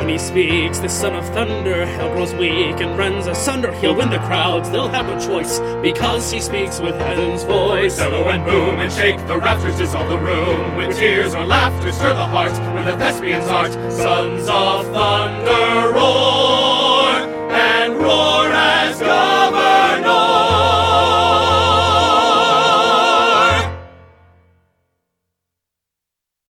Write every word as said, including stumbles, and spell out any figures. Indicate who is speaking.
Speaker 1: time he speaks, the son of thunder, hell grows weak and runs asunder. He'll win the crowds, they'll have no choice, because he speaks with heaven's voice.
Speaker 2: Bellow and boom and shake, the rafters dissolve the room. With tears or laughter stir the heart, with the thespian's art, sons of thunder roll.